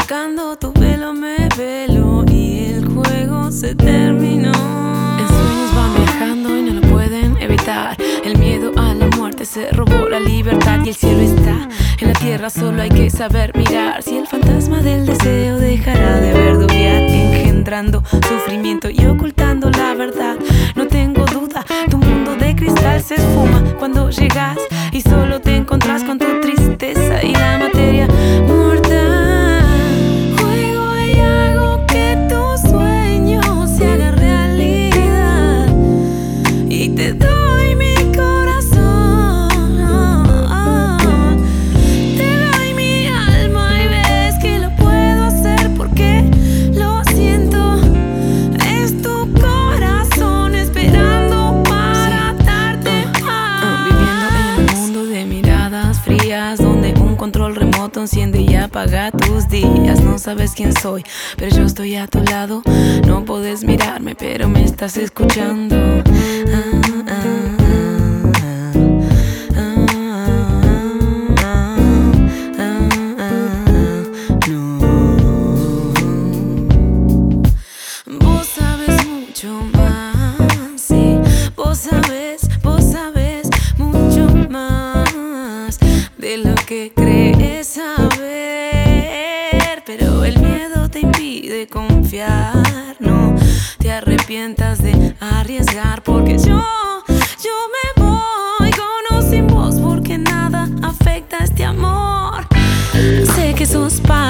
Tocando tu pelo me velo y el juego se terminó. En sueños van viajando y no lo pueden evitar. El miedo a la muerte se robó la libertad y el cielo está en la tierra, solo hay que saber mirar. Si el fantasma del deseo dejará de verduguear, engendrando sufrimiento y ocultando la verdad. No tengo duda, tu mundo de cristal se esfuma cuando llegas y solo te encontrás con tu tristeza y la materia muerta. Juego y hago que tu sueño se haga realidad y te doy mi corazón, te doy mi alma y ves que lo puedo hacer porque lo siento. Es tu corazón esperando para darte más. Viviendo en un mundo de miradas frías, donde un control remoto enciende y apaga tus días. No sabes quién soy, pero yo estoy a tu lado. No puedes mirarme, pero me estás escuchando. Vos sabes mucho más, sí. Vos sabes mucho más de lo que crees saber, pero el miedo te impide confiar. No te arrepientas de arriesgar, porque yo me voy con o sin vos, porque nada afecta este amor. Sé que sos